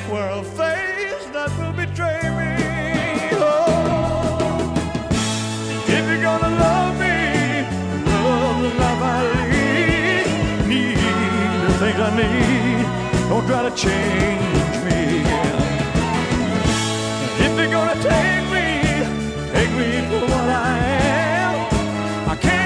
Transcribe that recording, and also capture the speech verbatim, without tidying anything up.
wear a face that will betray me. Oh, if you're gonna love me, love the life I lead, need the things I need, don't try to change me. If you're gonna take me, take me for what I am. I can't